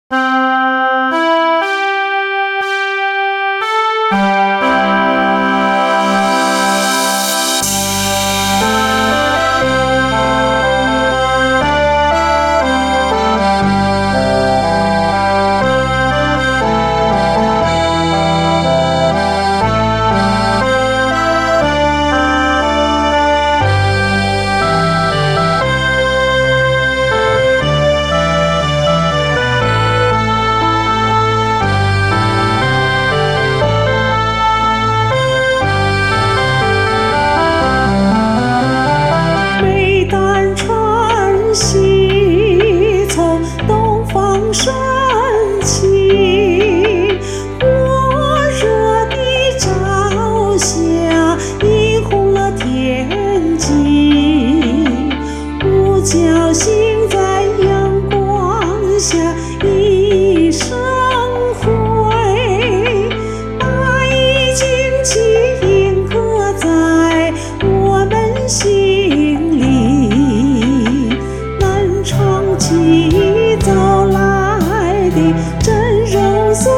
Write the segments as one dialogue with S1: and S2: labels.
S1: 升起，火热的朝霞映红了天际，五角星在阳光下一生辉，把一惊奇印刻在我们心里，难长期走来的峥嵘岁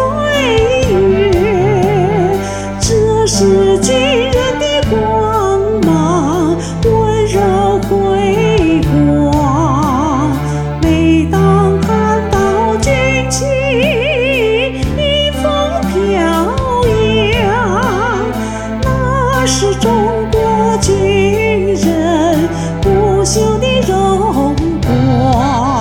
S1: 月，这是军人的光芒，温柔辉煌。每当看到军旗迎风飘扬，那是中国军人不朽的荣光。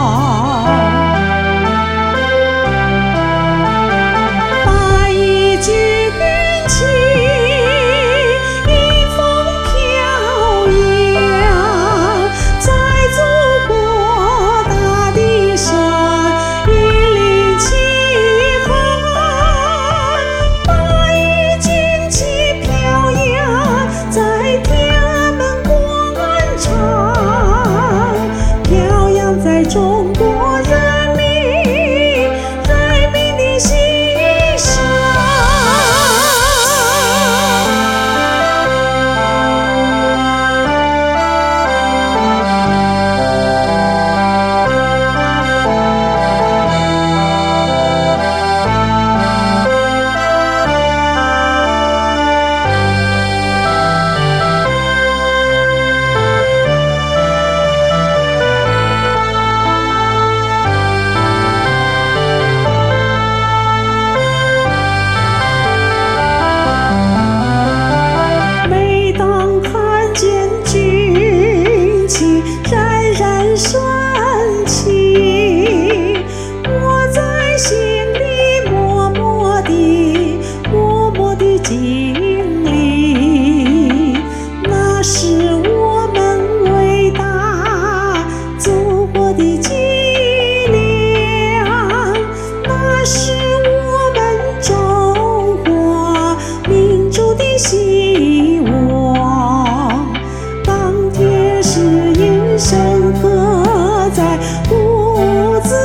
S1: 中国人民的心上。升起，我在心里默默地经历，那是我们伟大祖国的脊梁，那是我们中华民族的希望。钢铁是英雄刻在骨子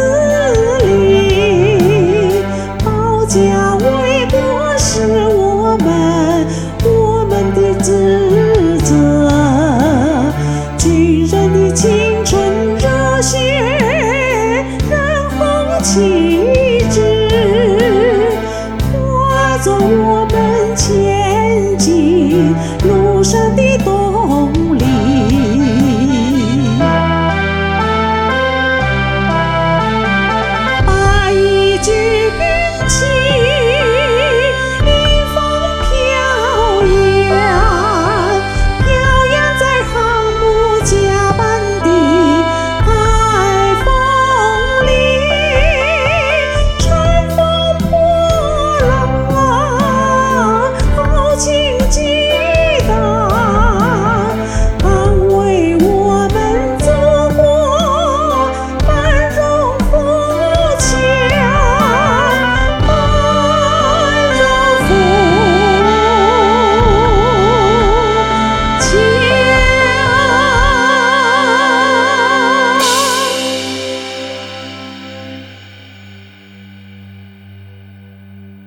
S1: 里，保家卫国是我们的职责。军人的青春热血，燃红旗帜，化作我们前进路上的动力。把一句军旗